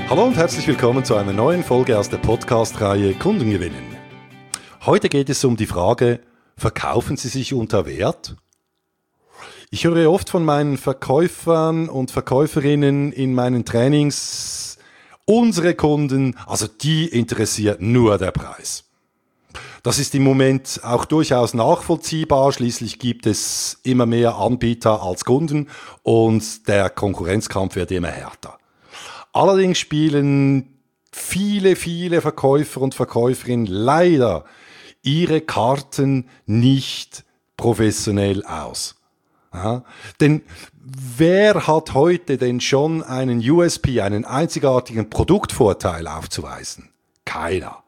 Hallo und herzlich willkommen zu einer neuen Folge aus der Podcast-Reihe Kunden gewinnen. Heute geht es um die Frage, verkaufen Sie sich unter Wert? Ich höre oft von meinen Verkäufern und Verkäuferinnen in meinen Trainings, unsere Kunden, also die interessiert nur der Preis. Das ist im Moment auch durchaus nachvollziehbar, schließlich gibt es immer mehr Anbieter als Kunden und der Konkurrenzkampf wird immer härter. Allerdings spielen viele Verkäufer und Verkäuferinnen leider ihre Karten nicht professionell aus. Ja, denn wer hat heute denn schon einen USP, einen einzigartigen Produktvorteil aufzuweisen? Keiner.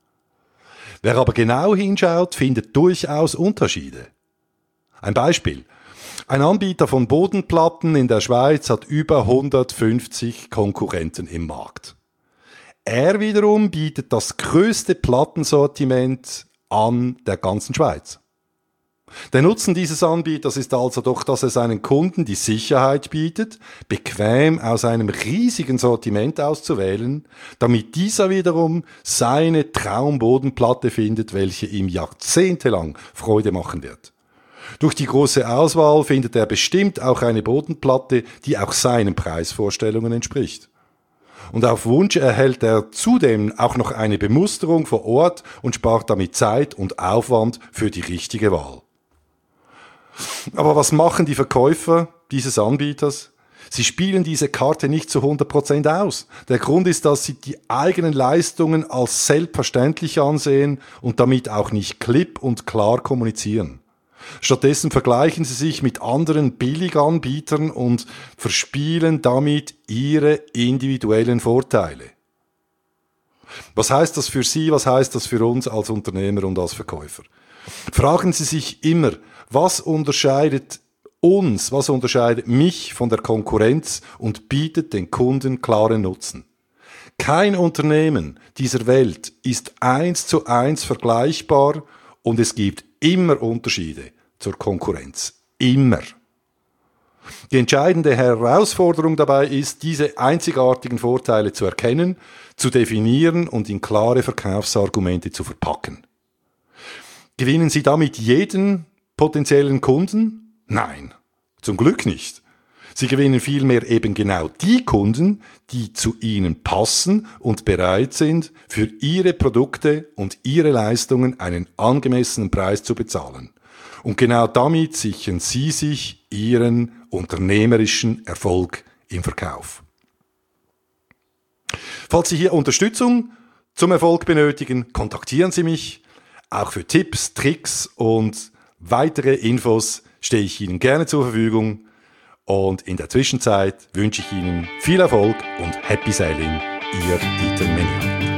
Wer aber genau hinschaut, findet durchaus Unterschiede. Ein Beispiel. Ein Anbieter von Bodenplatten in der Schweiz hat über 150 Konkurrenten im Markt. Er wiederum bietet das größte Plattensortiment an der ganzen Schweiz. Der Nutzen dieses Anbieters ist also doch, dass er seinen Kunden die Sicherheit bietet, bequem aus einem riesigen Sortiment auszuwählen, damit dieser wiederum seine Traumbodenplatte findet, welche ihm jahrzehntelang Freude machen wird. Durch die große Auswahl findet er bestimmt auch eine Bodenplatte, die auch seinen Preisvorstellungen entspricht. Und auf Wunsch erhält er zudem auch noch eine Bemusterung vor Ort und spart damit Zeit und Aufwand für die richtige Wahl. Aber was machen die Verkäufer dieses Anbieters? Sie spielen diese Karte nicht zu 100% aus. Der Grund ist, dass sie die eigenen Leistungen als selbstverständlich ansehen und damit auch nicht klipp und klar kommunizieren. Stattdessen vergleichen sie sich mit anderen Billiganbietern und verspielen damit ihre individuellen Vorteile. Was heißt das für Sie, was heißt das für uns als Unternehmer und als Verkäufer? Fragen Sie sich immer, was unterscheidet uns, was unterscheidet mich von der Konkurrenz und bietet den Kunden klaren Nutzen? Kein Unternehmen dieser Welt ist 1:1 vergleichbar und es gibt immer Unterschiede zur Konkurrenz. Immer. Die entscheidende Herausforderung dabei ist, diese einzigartigen Vorteile zu erkennen, zu definieren und in klare Verkaufsargumente zu verpacken. Gewinnen Sie damit jeden potenziellen Kunden? Nein, zum Glück nicht. Sie gewinnen vielmehr eben genau die Kunden, die zu Ihnen passen und bereit sind, für Ihre Produkte und Ihre Leistungen einen angemessenen Preis zu bezahlen. Und genau damit sichern Sie sich Ihren unternehmerischen Erfolg im Verkauf. Falls Sie hier Unterstützung zum Erfolg benötigen, kontaktieren Sie mich. Auch für Tipps, Tricks und weitere Infos stehe ich Ihnen gerne zur Verfügung. Und in der Zwischenzeit wünsche ich Ihnen viel Erfolg und Happy Sailing, Ihr Dieter Menier.